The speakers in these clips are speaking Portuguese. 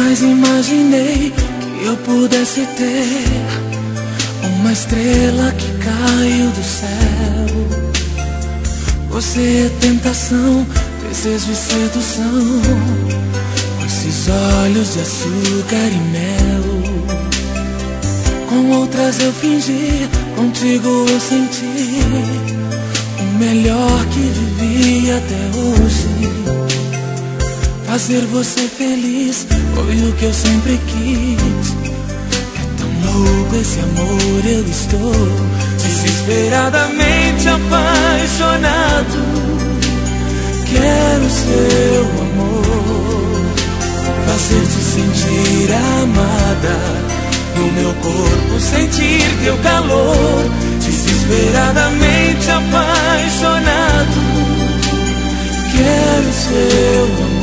Jamais imaginei que eu pudesse ter uma estrela que caiu do céu. Você é tentação, desejo e sedução, com esses olhos de açúcar e mel. Com outras eu fingi, contigo eu senti o melhor que vivi até hoje. Fazer você feliz foi o que eu sempre quis. É tão louco esse amor, eu estou desesperadamente apaixonado. Quero seu amor, fazer-te sentir amada, no meu corpo sentir teu calor. Desesperadamente apaixonado, quero seu amor.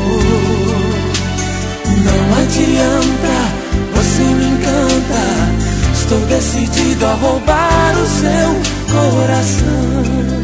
Não adianta, você me encanta. Estou decidido a roubar o seu coração.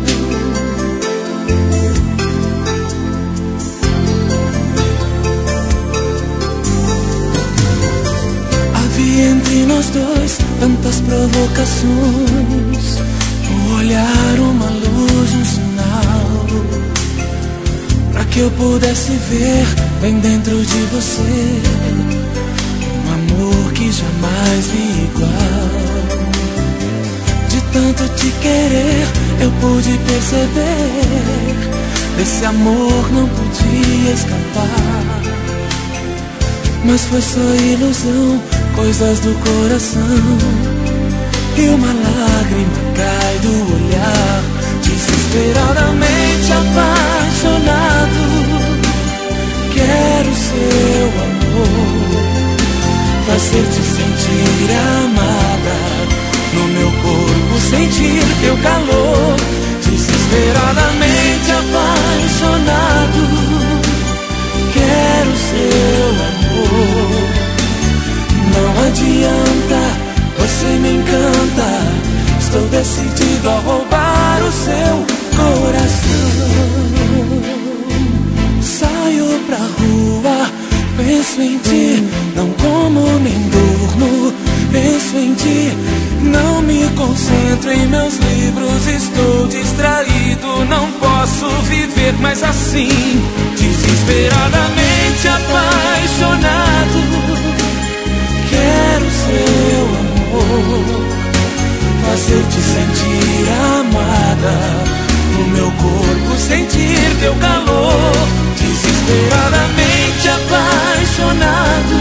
Havia entre nós dois tantas provocações, um olhar, uma luz, um sinal, pra que eu pudesse ver bem dentro de você um amor que jamais vi igual. De tanto te querer eu pude perceber, desse amor não podia escapar. Mas foi só ilusão, coisas do coração, e uma lágrima cai do olhar. Desesperadamente apaixonado, quero seu amor, fazer-te sentir amada, no meu corpo sentir teu calor. Desesperadamente apaixonado, quero seu amor. Não adianta, você me encanta. Estou decidido a roubar o seu coração. Saio pra rua, penso em ti, não como nem durmo. Penso em ti, não me concentro em meus livros. Estou distraído, não posso viver mais assim. Desesperadamente apaixonado, quero seu amor, fazer-te sentir amada, no meu corpo sentir teu calor. Desesperadamente apaixonado,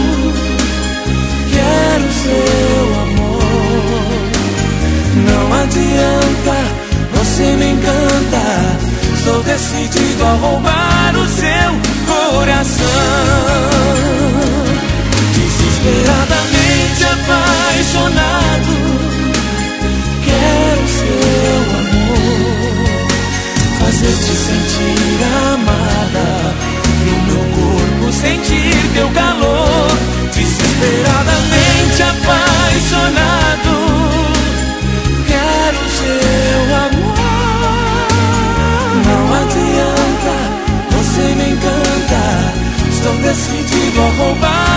quero seu amor. Não adianta, você me encanta. Estou decidido a roubar o seu coração. Desesperadamente apaixonado, quero seu amor, fazer-te sentir amada, no meu corpo sentir teu calor. Desesperadamente apaixonado, quero seu amor. Não adianta, você me encanta. Estou decidido a roubar